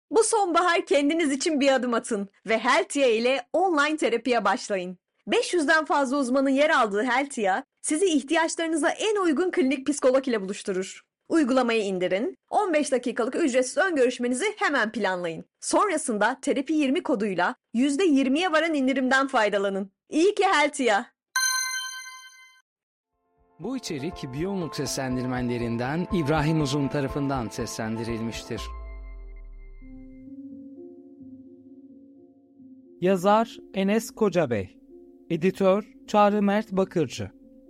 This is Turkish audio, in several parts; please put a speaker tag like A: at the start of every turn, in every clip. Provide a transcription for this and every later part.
A: Bu sonbahar kendiniz için bir adım atın ve Heltia ile online terapiye başlayın. 500'den fazla uzmanın yer aldığı Heltia, sizi ihtiyaçlarınıza en uygun klinik psikolog ile buluşturur. Uygulamayı indirin, 15 dakikalık ücretsiz ön görüşmenizi hemen planlayın. Sonrasında Terapi 20 koduyla %20'ye varan indirimden faydalanın. İyi ki Heltia.
B: Bu içerik Biyomluk seslendirmenlerinden İbrahim Uzun tarafından seslendirilmiştir.
C: Yazar Enes Kocabey, Editör Çağrı Mert Bakırcı.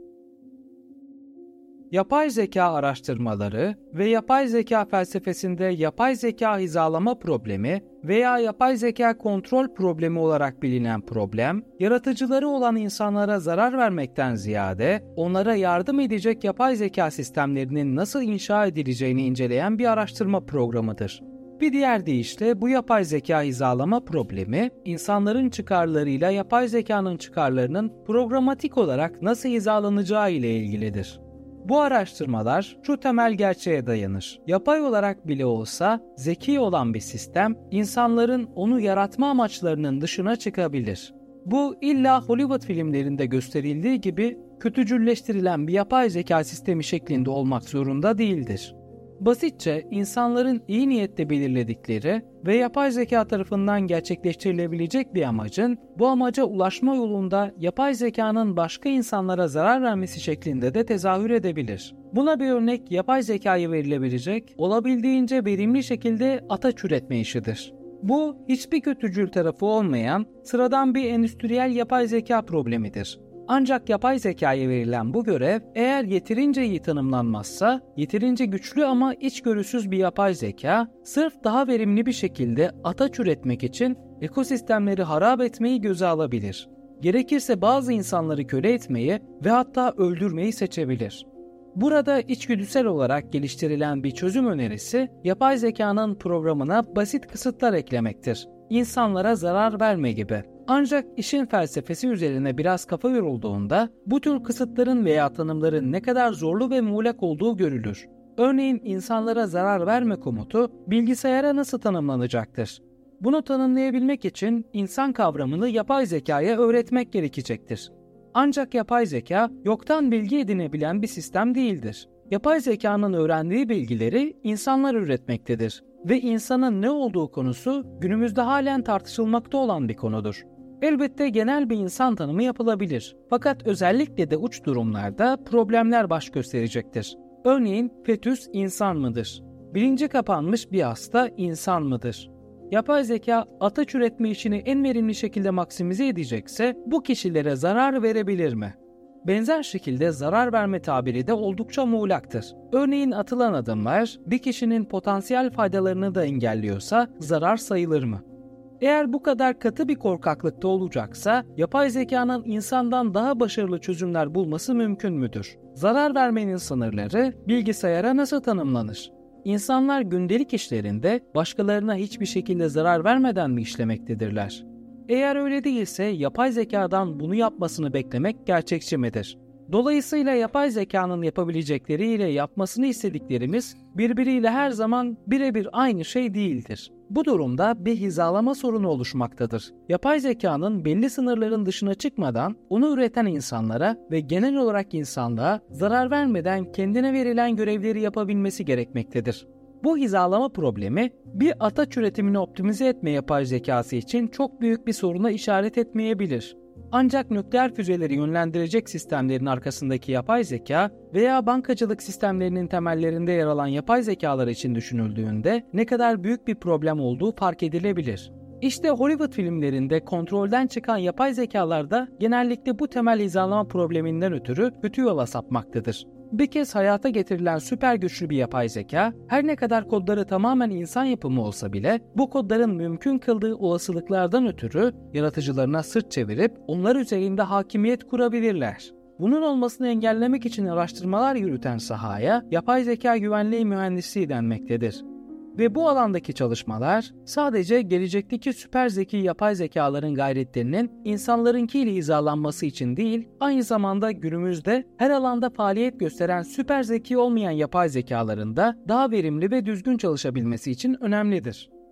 C: Yapay zeka araştırmaları ve yapay zeka felsefesinde yapay zeka hizalama problemi veya yapay zeka kontrol problemi olarak bilinen problem, yaratıcıları olan insanlara zarar vermekten ziyade onlara yardım edecek yapay zeka sistemlerinin nasıl inşa edileceğini inceleyen bir araştırma programıdır. Bir diğer deyişle bu yapay zeka hizalama problemi, insanların çıkarlarıyla yapay zekanın çıkarlarının programatik olarak nasıl hizalanacağı ile ilgilidir. Bu araştırmalar şu temel gerçeğe dayanır. Yapay olarak bile olsa zeki olan bir sistem, insanların onu yaratma amaçlarının dışına çıkabilir. Bu illa Hollywood filmlerinde gösterildiği gibi kötücülleştirilen bir yapay zeka sistemi şeklinde olmak zorunda değildir. Basitçe insanların iyi niyetle belirledikleri ve yapay zeka tarafından gerçekleştirilebilecek bir amacın bu amaca ulaşma yolunda yapay zekanın başka insanlara zarar vermesi şeklinde de tezahür edebilir. Buna bir örnek yapay zekaya verilebilecek, olabildiğince verimli şekilde ataç üretme işidir. Bu hiçbir kötücül tarafı olmayan sıradan bir endüstriyel yapay zeka problemidir. Ancak yapay zekaya verilen bu görev eğer yeterince iyi tanımlanmazsa, yeterince güçlü ama içgörüsüz bir yapay zeka, sırf daha verimli bir şekilde ataç üretmek için ekosistemleri harap etmeyi göze alabilir. Gerekirse bazı insanları köle etmeyi ve hatta öldürmeyi seçebilir. Burada içgüdüsel olarak geliştirilen bir çözüm önerisi, yapay zekanın programına basit kısıtlar eklemektir. İnsanlara zarar verme gibi. Ancak işin felsefesi üzerine biraz kafa yorulduğunda bu tür kısıtların veya tanımların ne kadar zorlu ve muğlak olduğu görülür. Örneğin insanlara zarar verme komutu bilgisayara nasıl tanımlanacaktır? Bunu tanımlayabilmek için insan kavramını yapay zekaya öğretmek gerekecektir. Ancak yapay zeka yoktan bilgi edinebilen bir sistem değildir. Yapay zekanın öğrendiği bilgileri insanlar üretmektedir ve insanın ne olduğu konusu günümüzde halen tartışılmakta olan bir konudur. Elbette genel bir insan tanımı yapılabilir. Fakat özellikle de uç durumlarda problemler baş gösterecektir. Örneğin fetüs insan mıdır? Bilinci kapanmış bir hasta insan mıdır? Yapay zeka ataç üretme işini en verimli şekilde maksimize edecekse bu kişilere zarar verebilir mi? Benzer şekilde zarar verme tabiri de oldukça muğlaktır. Örneğin atılan adımlar bir kişinin potansiyel faydalarını da engelliyorsa zarar sayılır mı? Eğer bu kadar katı bir korkaklıkta olacaksa, yapay zekanın insandan daha başarılı çözümler bulması mümkün müdür? Zarar vermenin sınırları bilgisayara nasıl tanımlanır? İnsanlar gündelik işlerinde başkalarına hiçbir şekilde zarar vermeden mi işlemektedirler? Eğer öyle değilse yapay zekadan bunu yapmasını beklemek gerçekçi midir? Dolayısıyla yapay zekanın yapabilecekleriyle yapmasını istediklerimiz birbiriyle her zaman birebir aynı şey değildir. Bu durumda bir hizalama sorunu oluşmaktadır. Yapay zekanın belli sınırların dışına çıkmadan onu üreten insanlara ve genel olarak insanlığa zarar vermeden kendine verilen görevleri yapabilmesi gerekmektedir. Bu hizalama problemi bir ataç üretimini optimize etme yapay zekası için çok büyük bir soruna işaret etmeyebilir. Ancak nükleer füzeleri yönlendirecek sistemlerin arkasındaki yapay zeka veya bankacılık sistemlerinin temellerinde yer alan yapay zekalar için düşünüldüğünde ne kadar büyük bir problem olduğu fark edilebilir. İşte Hollywood filmlerinde kontrolden çıkan yapay zekalar da genellikle bu temel hizalama probleminden ötürü kötü yola sapmaktadır. Bir kez hayata getirilen süper güçlü bir yapay zeka, her ne kadar kodları tamamen insan yapımı olsa bile, bu kodların mümkün kıldığı olasılıklardan ötürü yaratıcılarına sırt çevirip onlar üzerinde hakimiyet kurabilirler. Bunun olmasını engellemek için araştırmalar yürüten sahaya yapay zeka güvenliği mühendisliği denmektedir. Ve bu alandaki çalışmalar sadece gelecekteki süper zeki yapay zekaların gayretlerinin insanlarınkiyle hizalanması için değil, aynı zamanda günümüzde her alanda faaliyet gösteren süper zeki olmayan yapay zekaların da daha verimli ve düzgün çalışabilmesi için önemlidir.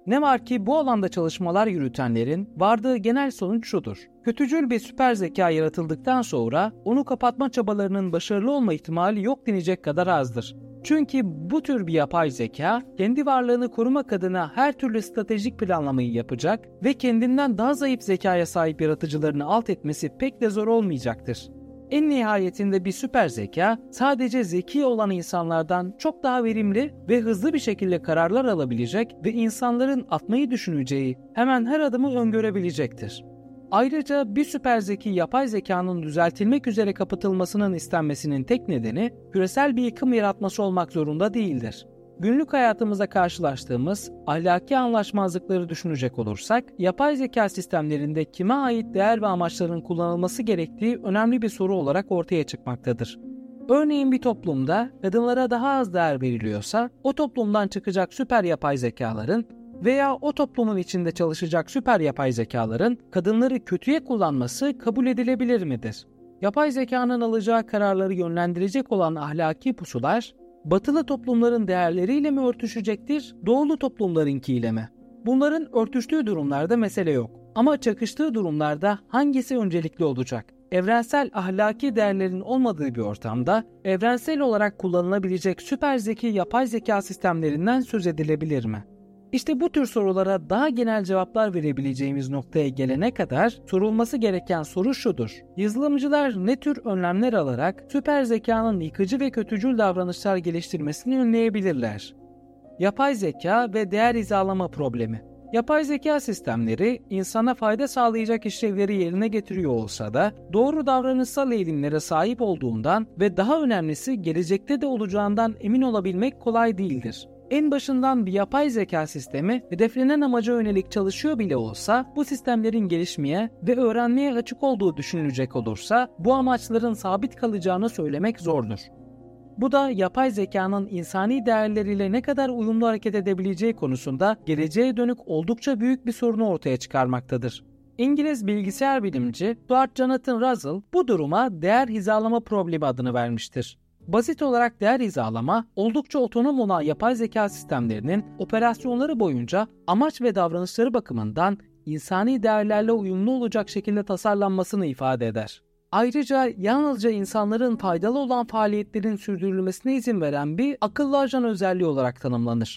C: Ne var ki bu alanda çalışmalar yürütenlerin vardığı genel sonuç şudur. Kötücül bir süper zeka yaratıldıktan sonra onu kapatma çabalarının başarılı olma ihtimali yok denecek kadar azdır. Çünkü bu tür bir yapay zeka kendi varlığını korumak adına her türlü stratejik planlamayı yapacak ve kendinden daha zayıf zekaya sahip yaratıcılarını alt etmesi pek de zor olmayacaktır. En nihayetinde bir süper zeka sadece zeki olan insanlardan çok daha verimli ve hızlı bir şekilde kararlar alabilecek ve insanların atmayı düşüneceği hemen her adımı öngörebilecektir. Ayrıca bir süper zeki yapay zekanın düzeltilmek üzere kapatılmasının istenmesinin tek nedeni küresel bir yıkım yaratması olmak zorunda değildir. Günlük hayatımızda karşılaştığımız ahlaki anlaşmazlıkları düşünecek olursak, yapay zeka sistemlerinde kime ait değer ve amaçların kullanılması gerektiği önemli bir soru olarak ortaya çıkmaktadır. Örneğin bir toplumda kadınlara daha az değer veriliyorsa, o toplumdan çıkacak süper yapay zekaların veya o toplumun içinde çalışacak süper yapay zekaların kadınları kötüye kullanması kabul edilebilir midir? Yapay zekanın alacağı kararları yönlendirecek olan ahlaki pusular, batılı toplumların değerleriyle mi örtüşecektir, doğulu toplumlarınkiyle mi? Bunların örtüştüğü durumlarda mesele yok. Ama çakıştığı durumlarda hangisi öncelikli olacak? Evrensel ahlaki değerlerin olmadığı bir ortamda evrensel olarak kullanılabilecek süper zeki yapay zeka sistemlerinden söz edilebilir mi? İşte bu tür sorulara daha genel cevaplar verebileceğimiz noktaya gelene kadar sorulması gereken soru şudur. Yazılımcılar ne tür önlemler alarak süper zekanın yıkıcı ve kötücül davranışlar geliştirmesini önleyebilirler? Yapay zeka ve değer hizalama problemi. Yapay zeka sistemleri insana fayda sağlayacak işlevleri yerine getiriyor olsa da doğru davranışsal eğilimlere sahip olduğundan ve daha önemlisi gelecekte de olacağından emin olabilmek kolay değildir. En başından bir yapay zeka sistemi hedeflenen amaca yönelik çalışıyor bile olsa bu sistemlerin gelişmeye ve öğrenmeye açık olduğu düşünülecek olursa bu amaçların sabit kalacağını söylemek zordur. Bu da yapay zekanın insani değerleriyle ne kadar uyumlu hareket edebileceği konusunda geleceğe dönük oldukça büyük bir sorunu ortaya çıkarmaktadır. İngiliz bilgisayar bilimci Stuart Jonathan Russell bu duruma değer hizalama problemi adını vermiştir. Basit olarak değer hizalama, oldukça otonom olan yapay zeka sistemlerinin operasyonları boyunca amaç ve davranışları bakımından insani değerlerle uyumlu olacak şekilde tasarlanmasını ifade eder. Ayrıca yalnızca insanların faydalı olan faaliyetlerin sürdürülmesine izin veren bir akıllı ajan özelliği olarak tanımlanır.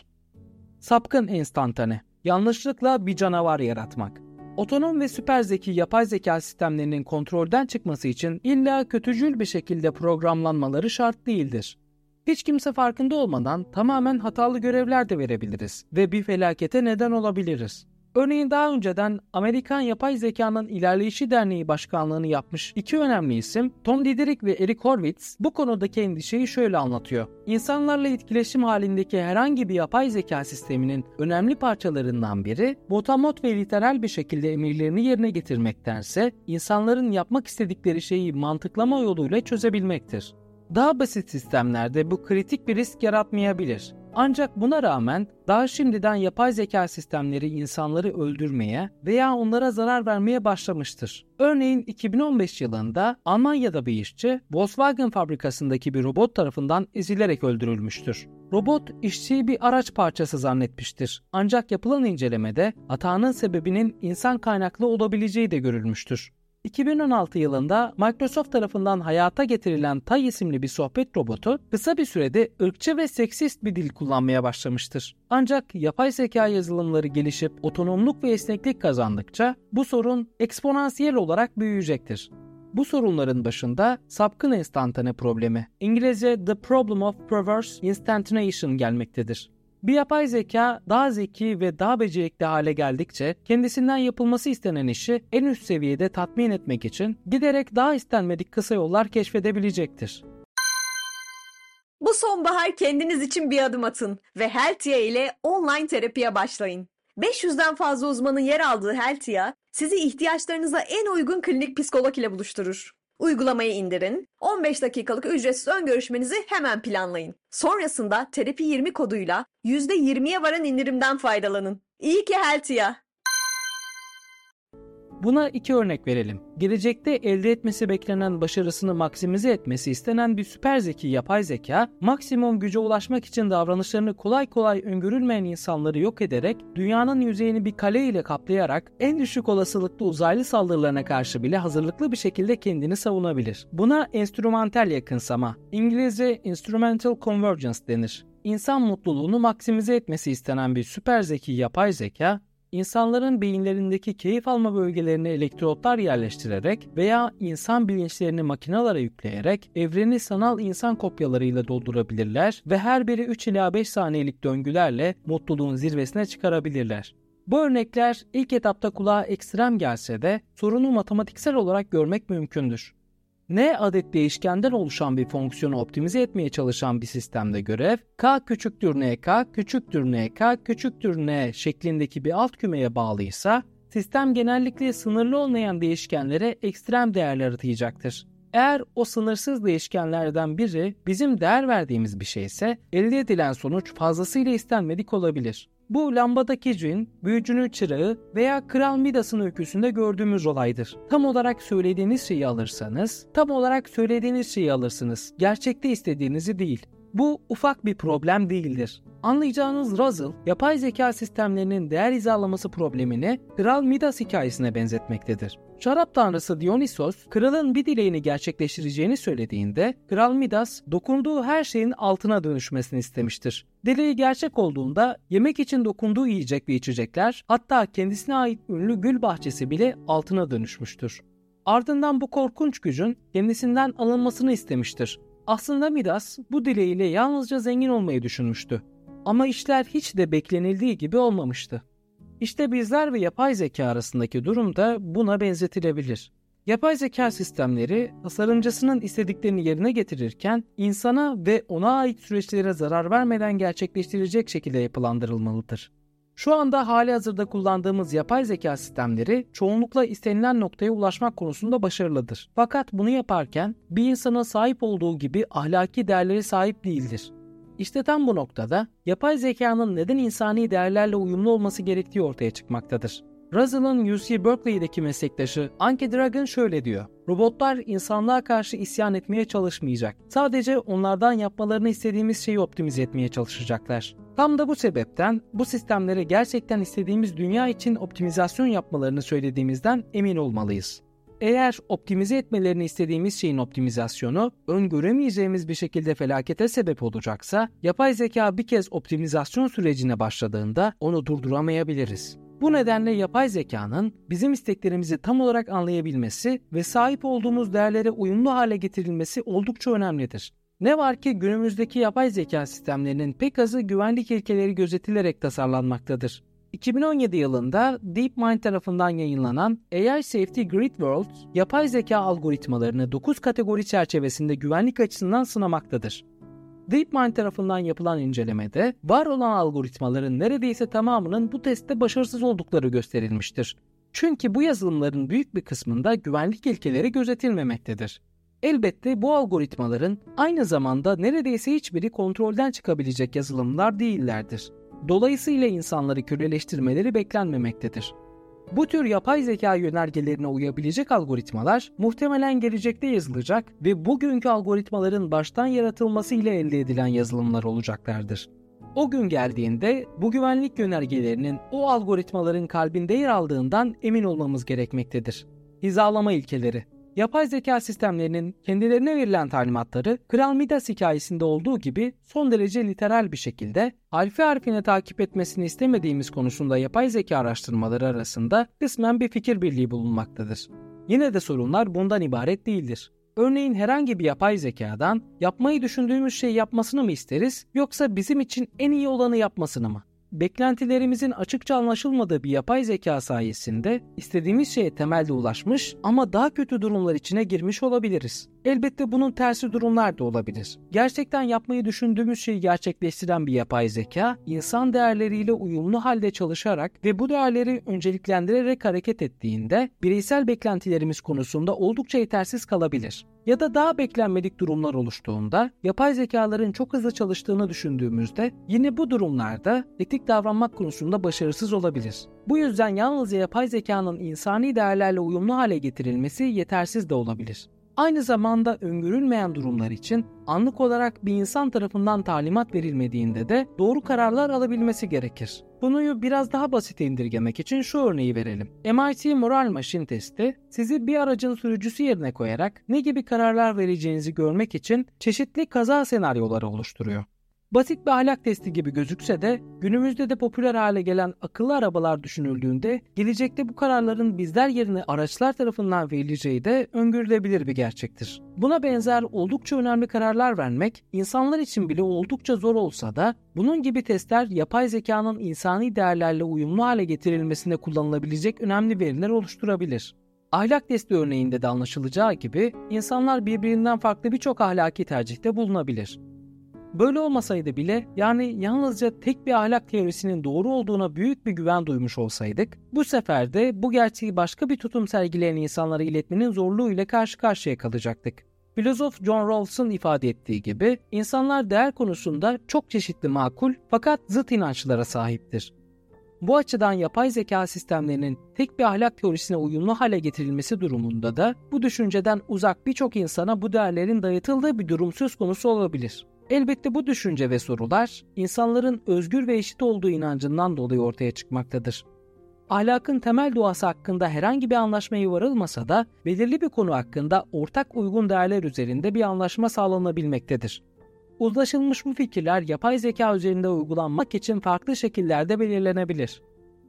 C: Sapkın enstantane, yanlışlıkla bir canavar yaratmak. Otonom ve süper zeki yapay zeka sistemlerinin kontrolden çıkması için illa kötücül bir şekilde programlanmaları şart değildir. Hiç kimse farkında olmadan tamamen hatalı görevler de verebiliriz ve bir felakete neden olabiliriz. Örneğin daha önceden Amerikan Yapay Zekanın İlerleyişi Derneği başkanlığını yapmış iki önemli isim Tom Diederich ve Eric Horvitz bu konudaki endişeyi şöyle anlatıyor. İnsanlarla etkileşim halindeki herhangi bir yapay zeka sisteminin önemli parçalarından biri motamot ve literal bir şekilde emirlerini yerine getirmektense insanların yapmak istedikleri şeyi mantıklama yoluyla çözebilmektir. Daha basit sistemlerde bu kritik bir risk yaratmayabilir. Ancak buna rağmen daha şimdiden yapay zeka sistemleri insanları öldürmeye veya onlara zarar vermeye başlamıştır. Örneğin 2015 yılında Almanya'da bir işçi Volkswagen fabrikasındaki bir robot tarafından ezilerek öldürülmüştür. Robot işçiyi bir araç parçası zannetmiştir. Ancak yapılan incelemede hatanın sebebinin insan kaynaklı olabileceği de görülmüştür. 2016 yılında Microsoft tarafından hayata getirilen Tay isimli bir sohbet robotu kısa bir sürede ırkçı ve seksist bir dil kullanmaya başlamıştır. Ancak yapay zeka yazılımları gelişip otonomluk ve esneklik kazandıkça bu sorun eksponansiyel olarak büyüyecektir. Bu sorunların başında sapkın enstantane problemi, İngilizce The Problem of Perverse Instantaneation gelmektedir. Bir yapay zeka daha zeki ve daha becerikli hale geldikçe kendisinden yapılması istenen işi en üst seviyede tatmin etmek için giderek daha istenmedik kısa yollar keşfedebilecektir.
A: Bu sonbahar kendiniz için bir adım atın ve Heltia ile online terapiye başlayın. 500'den fazla uzmanın yer aldığı Heltia, sizi ihtiyaçlarınıza en uygun klinik psikolog ile buluşturur. Uygulamayı indirin, 15 dakikalık ücretsiz ön görüşmenizi hemen planlayın. Sonrasında Terapi 20 koduyla %20'ye varan indirimden faydalanın. İyi ki Heltia!
C: Buna 2 örnek verelim. Gelecekte elde etmesi beklenen başarısını maksimize etmesi istenen bir süper zeki yapay zeka, maksimum güce ulaşmak için davranışlarını kolay kolay öngörülmeyen insanları yok ederek, dünyanın yüzeyini bir kale ile kaplayarak en düşük olasılıklı uzaylı saldırılarına karşı bile hazırlıklı bir şekilde kendini savunabilir. Buna enstrümantal yakınsama, İngilizce instrumental convergence denir. İnsan mutluluğunu maksimize etmesi istenen bir süper zeki yapay zeka, İnsanların beyinlerindeki keyif alma bölgelerine elektrotlar yerleştirerek veya insan bilinçlerini makinelere yükleyerek evreni sanal insan kopyalarıyla doldurabilirler ve her biri 3 ila 5 saniyelik döngülerle mutluluğun zirvesine çıkarabilirler. Bu örnekler ilk etapta kulağa ekstrem gelse de sorunu matematiksel olarak görmek mümkündür. N adet değişkenden oluşan bir fonksiyonu optimize etmeye çalışan bir sistemde görev, k küçüktür nk küçüktür nk küçüktür n şeklindeki bir alt kümeye bağlıysa, sistem genellikle sınırlı olmayan değişkenlere ekstrem değerler atayacaktır. Eğer o sınırsız değişkenlerden biri bizim değer verdiğimiz bir şeyse, elde edilen sonuç fazlasıyla istenmedik olabilir. Bu lambadaki cin, büyücünün çırağı veya Kral Midas'ın öyküsünde gördüğümüz olaydır. Tam olarak söylediğiniz şeyi alırsınız. Gerçekte istediğinizi değil. Bu ufak bir problem değildir. Anlayacağınız Russell, yapay zeka sistemlerinin değer hizalaması problemini Kral Midas hikayesine benzetmektedir. Şarap tanrısı Dionysos, kralın bir dileğini gerçekleştireceğini söylediğinde, Kral Midas, dokunduğu her şeyin altına dönüşmesini istemiştir. Dileği gerçek olduğunda, yemek için dokunduğu yiyecek ve içecekler, hatta kendisine ait ünlü gül bahçesi bile altına dönüşmüştür. Ardından bu korkunç gücün kendisinden alınmasını istemiştir. Aslında Midas, bu dileğiyle yalnızca zengin olmayı düşünmüştü. Ama işler hiç de beklenildiği gibi olmamıştı. İşte bizler ve yapay zeka arasındaki durum da buna benzetilebilir. Yapay zeka sistemleri tasarımcısının istediklerini yerine getirirken insana ve ona ait süreçlere zarar vermeden gerçekleştirecek şekilde yapılandırılmalıdır. Şu anda halihazırda kullandığımız yapay zeka sistemleri çoğunlukla istenilen noktaya ulaşmak konusunda başarılıdır. Fakat bunu yaparken bir insanın sahip olduğu gibi ahlaki değerlere sahip değildir. İşte tam bu noktada yapay zekanın neden insani değerlerle uyumlu olması gerektiği ortaya çıkmaktadır. Russell'ın UC Berkeley'deki meslektaşı Anke Dragon şöyle diyor: "Robotlar insanlığa karşı isyan etmeye çalışmayacak. Sadece onlardan yapmalarını istediğimiz şeyi optimize etmeye çalışacaklar. Tam da bu sebepten bu sistemlere gerçekten istediğimiz dünya için optimizasyon yapmalarını söylediğimizden emin olmalıyız. Eğer optimize etmelerini istediğimiz şeyin optimizasyonu öngöremeyeceğimiz bir şekilde felakete sebep olacaksa, yapay zeka bir kez optimizasyon sürecine başladığında onu durduramayabiliriz. Bu nedenle yapay zekanın bizim isteklerimizi tam olarak anlayabilmesi ve sahip olduğumuz değerlere uyumlu hale getirilmesi oldukça önemlidir. Ne var ki günümüzdeki yapay zeka sistemlerinin pek azı güvenlik ilkeleri gözetilerek tasarlanmaktadır. 2017 yılında DeepMind tarafından yayınlanan AI Safety Grid World, yapay zeka algoritmalarını 9 kategori çerçevesinde güvenlik açısından sınamaktadır. DeepMind tarafından yapılan incelemede, var olan algoritmaların neredeyse tamamının bu testte başarısız oldukları gösterilmiştir. Çünkü bu yazılımların büyük bir kısmında güvenlik ilkeleri gözetilmemektedir. Elbette bu algoritmaların aynı zamanda neredeyse hiçbiri kontrolden çıkabilecek yazılımlar değillerdir. Dolayısıyla insanları köleleştirmeleri beklenmemektedir. Bu tür yapay zeka yönergelerine uyabilecek algoritmalar muhtemelen gelecekte yazılacak ve bugünkü algoritmaların baştan yaratılması ile elde edilen yazılımlar olacaklardır. O gün geldiğinde bu güvenlik yönergelerinin o algoritmaların kalbinde yer aldığından emin olmamız gerekmektedir. Hizalama ilkeleri. Yapay zeka sistemlerinin kendilerine verilen talimatları Kral Midas hikayesinde olduğu gibi son derece literal bir şekilde harfi harfine takip etmesini istemediğimiz konusunda yapay zeka araştırmaları arasında kısmen bir fikir birliği bulunmaktadır. Yine de sorunlar bundan ibaret değildir. Örneğin herhangi bir yapay zekadan yapmayı düşündüğümüz şeyi yapmasını mı isteriz, yoksa bizim için en iyi olanı yapmasını mı? Beklentilerimizin açıkça anlaşılmadığı bir yapay zeka sayesinde istediğimiz şeye temelde ulaşmış ama daha kötü durumlar içine girmiş olabiliriz. Elbette bunun tersi durumlar da olabilir. Gerçekten yapmayı düşündüğümüz şeyi gerçekleştiren bir yapay zeka, insan değerleriyle uyumlu halde çalışarak ve bu değerleri önceliklendirerek hareket ettiğinde bireysel beklentilerimiz konusunda oldukça yetersiz kalabilir. Ya da daha beklenmedik durumlar oluştuğunda, yapay zekaların çok hızlı çalıştığını düşündüğümüzde yine bu durumlarda etik davranmak konusunda başarısız olabilir. Bu yüzden yalnızca yapay zekanın insani değerlerle uyumlu hale getirilmesi yetersiz de olabilir. Aynı zamanda öngörülmeyen durumlar için anlık olarak bir insan tarafından talimat verilmediğinde de doğru kararlar alabilmesi gerekir. Bunu biraz daha basite indirgemek için şu örneği verelim. MIT Moral Machine testi sizi bir aracın sürücüsü yerine koyarak ne gibi kararlar vereceğinizi görmek için çeşitli kaza senaryoları oluşturuyor. Basit bir ahlak testi gibi gözükse de günümüzde de popüler hale gelen akıllı arabalar düşünüldüğünde gelecekte bu kararların bizler yerine araçlar tarafından verileceği de öngörülebilir bir gerçektir. Buna benzer oldukça önemli kararlar vermek insanlar için bile oldukça zor olsa da bunun gibi testler yapay zekanın insani değerlerle uyumlu hale getirilmesinde kullanılabilecek önemli veriler oluşturabilir. Ahlak testi örneğinde de anlaşılacağı gibi insanlar birbirinden farklı birçok ahlaki tercihte bulunabilir. Böyle olmasaydı bile yalnızca tek bir ahlak teorisinin doğru olduğuna büyük bir güven duymuş olsaydık, bu sefer de bu gerçeği başka bir tutum sergileyen insanlara iletmenin zorluğu ile karşı karşıya kalacaktık. Filozof John Rawls'ın ifade ettiği gibi insanlar değer konusunda çok çeşitli makul fakat zıt inançlara sahiptir. Bu açıdan yapay zeka sistemlerinin tek bir ahlak teorisine uyumlu hale getirilmesi durumunda da bu düşünceden uzak birçok insana bu değerlerin dayatıldığı bir durum söz konusu olabilir. Elbette bu düşünce ve sorular insanların özgür ve eşit olduğu inancından dolayı ortaya çıkmaktadır. Ahlakın temel doğası hakkında herhangi bir anlaşmaya varılmasa da belirli bir konu hakkında ortak uygun değerler üzerinde bir anlaşma sağlanabilmektedir. Uzlaşılmış bu fikirler yapay zeka üzerinde uygulanmak için farklı şekillerde belirlenebilir.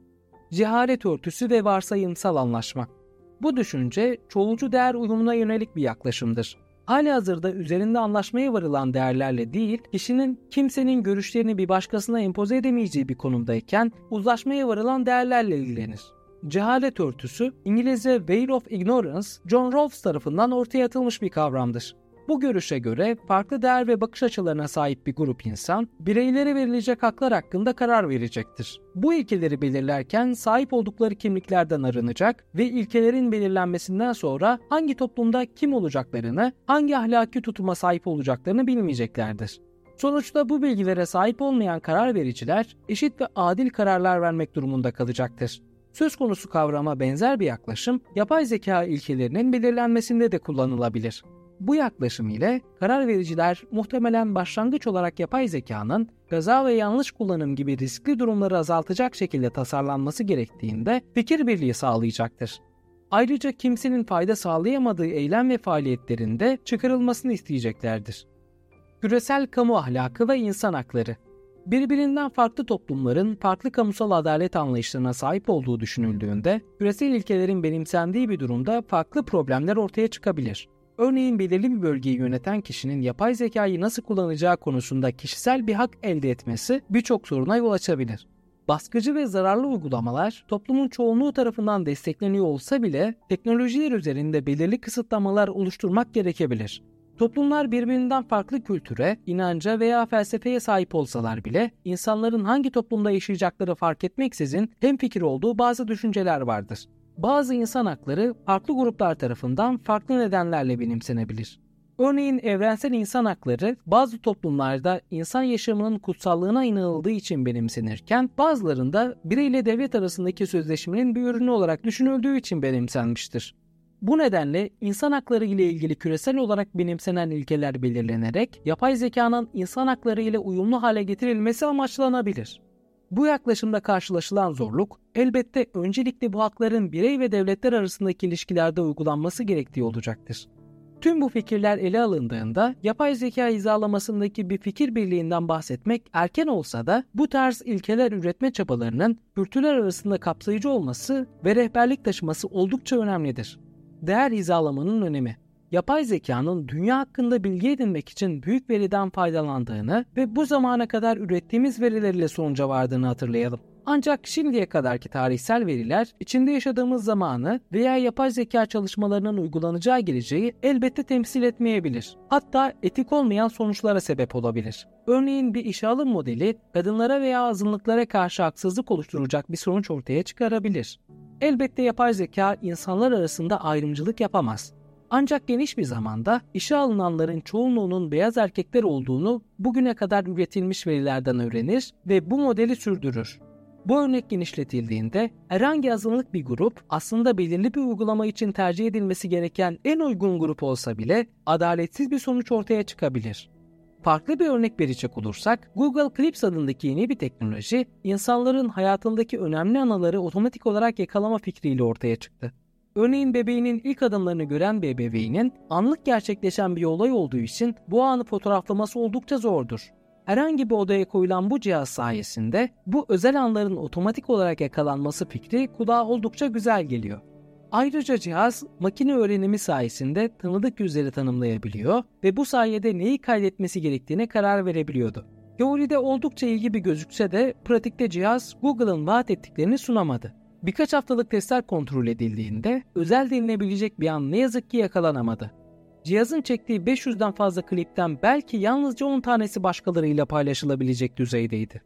C: Cehalet örtüsü ve varsayımsal anlaşma. Bu düşünce çoğulcu değer uyumuna yönelik bir yaklaşımdır. Halihazırda üzerinde anlaşmaya varılan değerlerle değil, kişinin kimsenin görüşlerini bir başkasına empoze edemeyeceği bir konumdayken uzlaşmaya varılan değerlerle ilgilenir. Cehalet örtüsü, İngilizce Veil of Ignorance, John Rawls tarafından ortaya atılmış bir kavramdır. Bu görüşe göre farklı değer ve bakış açılarına sahip bir grup insan, bireylere verilecek haklar hakkında karar verecektir. Bu ilkeleri belirlerken sahip oldukları kimliklerden arınacak ve ilkelerin belirlenmesinden sonra hangi toplumda kim olacaklarını, hangi ahlaki tutuma sahip olacaklarını bilmeyeceklerdir. Sonuçta bu bilgilere sahip olmayan karar vericiler eşit ve adil kararlar vermek durumunda kalacaktır. Söz konusu kavrama benzer bir yaklaşım, yapay zeka ilkelerinin belirlenmesinde de kullanılabilir. Bu yaklaşım ile karar vericiler muhtemelen başlangıç olarak yapay zekanın kaza ve yanlış kullanım gibi riskli durumları azaltacak şekilde tasarlanması gerektiğinde fikir birliği sağlayacaktır. Ayrıca kimsenin fayda sağlayamadığı eylem ve faaliyetlerinde çıkarılmasını isteyeceklerdir. Küresel kamu ahlakı ve insan hakları. Birbirinden farklı toplumların farklı kamusal adalet anlayışlarına sahip olduğu düşünüldüğünde, küresel ilkelerin benimsendiği bir durumda farklı problemler ortaya çıkabilir. Örneğin belirli bir bölgeyi yöneten kişinin yapay zekayı nasıl kullanacağı konusunda kişisel bir hak elde etmesi birçok soruna yol açabilir. Baskıcı ve zararlı uygulamalar toplumun çoğunluğu tarafından destekleniyor olsa bile teknolojiler üzerinde belirli kısıtlamalar oluşturmak gerekebilir. Toplumlar birbirinden farklı kültüre, inanca veya felsefeye sahip olsalar bile insanların hangi toplumda yaşayacakları fark etmeksizin hemfikir olduğu bazı düşünceler vardır. Bazı insan hakları farklı gruplar tarafından farklı nedenlerle benimsenebilir. Örneğin evrensel insan hakları bazı toplumlarda insan yaşamının kutsallığına inanıldığı için benimsenirken bazılarında bireyle devlet arasındaki sözleşmenin bir ürünü olarak düşünüldüğü için benimsenmiştir. Bu nedenle insan hakları ile ilgili küresel olarak benimsenen ilkeler belirlenerek yapay zekanın insan hakları ile uyumlu hale getirilmesi amaçlanabilir. Bu yaklaşımda karşılaşılan zorluk, elbette öncelikle bu hakların birey ve devletler arasındaki ilişkilerde uygulanması gerektiği olacaktır. Tüm bu fikirler ele alındığında yapay zeka hizalamasındaki bir fikir birliğinden bahsetmek erken olsa da bu tarz ilkeler üretme çabalarının kültürler arasında kapsayıcı olması ve rehberlik taşıması oldukça önemlidir. Değer hizalamanın önemi. yapay zekanın dünya hakkında bilgi edinmek için büyük veriden faydalandığını ve bu zamana kadar ürettiğimiz verilerle sonuca vardığını hatırlayalım. Ancak şimdiye kadarki tarihsel veriler içinde yaşadığımız zamanı veya yapay zeka çalışmalarının uygulanacağı geleceği elbette temsil etmeyebilir. Hatta etik olmayan sonuçlara sebep olabilir. Örneğin bir işe alım modeli kadınlara veya azınlıklara karşı haksızlık oluşturacak bir sonuç ortaya çıkarabilir. Elbette yapay zeka insanlar arasında ayrımcılık yapamaz. Ancak geniş bir zamanda işe alınanların çoğunluğunun beyaz erkekler olduğunu bugüne kadar üretilmiş verilerden öğrenir ve bu modeli sürdürür. Bu örnek genişletildiğinde herhangi azınlık bir grup aslında belirli bir uygulama için tercih edilmesi gereken en uygun grup olsa bile adaletsiz bir sonuç ortaya çıkabilir. Farklı bir örnek verecek olursak, Google Clips adındaki yeni bir teknoloji, insanların hayatındaki önemli anıları otomatik olarak yakalama fikriyle ortaya çıktı. Örneğin bebeğinin ilk adımlarını gören bir ebeveynin anlık gerçekleşen bir olay olduğu için bu anı fotoğraflaması oldukça zordur. Herhangi bir odaya koyulan bu cihaz sayesinde bu özel anların otomatik olarak yakalanması fikri kulağa oldukça güzel geliyor. Ayrıca cihaz makine öğrenimi sayesinde tanıdık yüzleri tanımlayabiliyor ve bu sayede neyi kaydetmesi gerektiğine karar verebiliyordu. Teoride oldukça iyi gibi gözükse de pratikte cihaz Google'ın vaat ettiklerini sunamadı. Birkaç haftalık testler kontrol edildiğinde özel denilebilecek bir an ne yazık ki yakalanamadı. Cihazın çektiği 500'den fazla klipten belki yalnızca 10 tanesi başkalarıyla paylaşılabilecek düzeydeydi.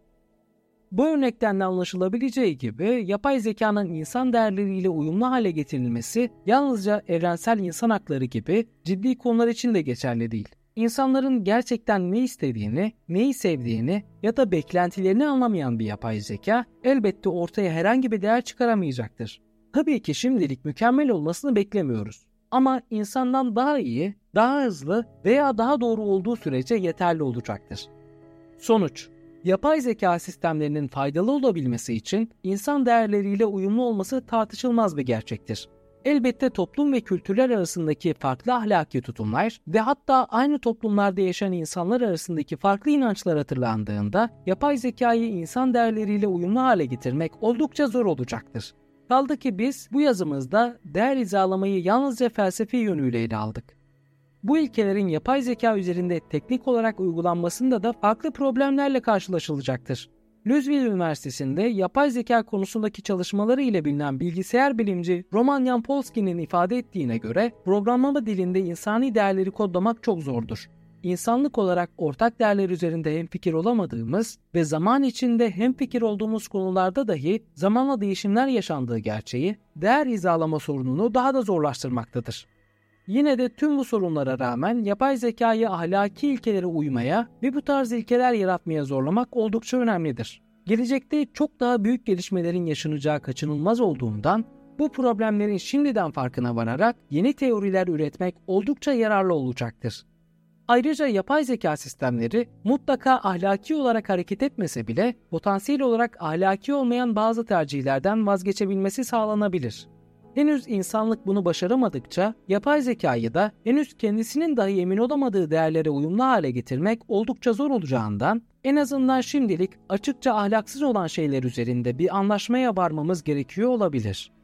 C: Bu örnekten de anlaşılabileceği gibi yapay zekanın insan değerleriyle uyumlu hale getirilmesi yalnızca evrensel insan hakları gibi ciddi konular için de geçerli değil. İnsanların gerçekten ne istediğini, neyi sevdiğini ya da beklentilerini anlamayan bir yapay zeka elbette ortaya herhangi bir değer çıkaramayacaktır. Tabii ki şimdilik mükemmel olmasını beklemiyoruz. Ama insandan daha iyi, daha hızlı veya daha doğru olduğu sürece yeterli olacaktır. Sonuç: yapay zeka sistemlerinin faydalı olabilmesi için insan değerleriyle uyumlu olması tartışılmaz bir gerçektir. Elbette toplum ve kültürler arasındaki farklı ahlaki tutumlar ve hatta aynı toplumlarda yaşayan insanlar arasındaki farklı inançlar hatırlandığında yapay zekayı insan değerleriyle uyumlu hale getirmek oldukça zor olacaktır. Kaldı ki biz bu yazımızda değer hizalamayı yalnızca felsefi yönüyle ele aldık. Bu ilkelerin yapay zeka üzerinde teknik olarak uygulanmasında da farklı problemlerle karşılaşılacaktır. Louisville Üniversitesi'nde yapay zeka konusundaki çalışmaları ile bilinen bilgisayar bilimci Roman Yampolsky'nin ifade ettiğine göre programlama dilinde insani değerleri kodlamak çok zordur. İnsanlık olarak ortak değerler üzerinde hemfikir olamadığımız ve zaman içinde hemfikir olduğumuz konularda dahi zamanla değişimler yaşandığı gerçeği değer hizalama sorununu daha da zorlaştırmaktadır. Yine de tüm bu sorunlara rağmen yapay zekayı ahlaki ilkelere uymaya ve bu tarz ilkeler yaratmaya zorlamak oldukça önemlidir. Gelecekte çok daha büyük gelişmelerin yaşanacağı kaçınılmaz olduğundan bu problemlerin şimdiden farkına vararak yeni teoriler üretmek oldukça yararlı olacaktır. Ayrıca yapay zeka sistemleri mutlaka ahlaki olarak hareket etmese bile potansiyel olarak ahlaki olmayan bazı tercihlerden vazgeçebilmesi sağlanabilir. Henüz insanlık bunu başaramadıkça yapay zekayı da henüz kendisinin dahi emin olamadığı değerlere uyumlu hale getirmek oldukça zor olacağından en azından şimdilik açıkça ahlaksız olan şeyler üzerinde bir anlaşmaya varmamız gerekiyor olabilir.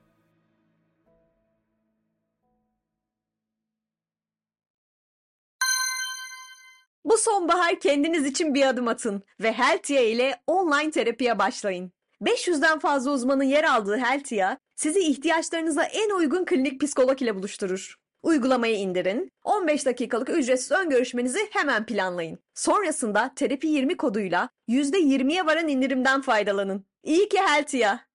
A: Bu sonbahar kendiniz için bir adım atın ve Heltia ile online terapiye başlayın. 500'den fazla uzmanın yer aldığı Heltia, sizi ihtiyaçlarınıza en uygun klinik psikolog ile buluşturur. Uygulamayı indirin, 15 dakikalık ücretsiz ön görüşmenizi hemen planlayın. Sonrasında Terapi 20 koduyla %20'ye varan indirimden faydalanın. İyi ki Heltia!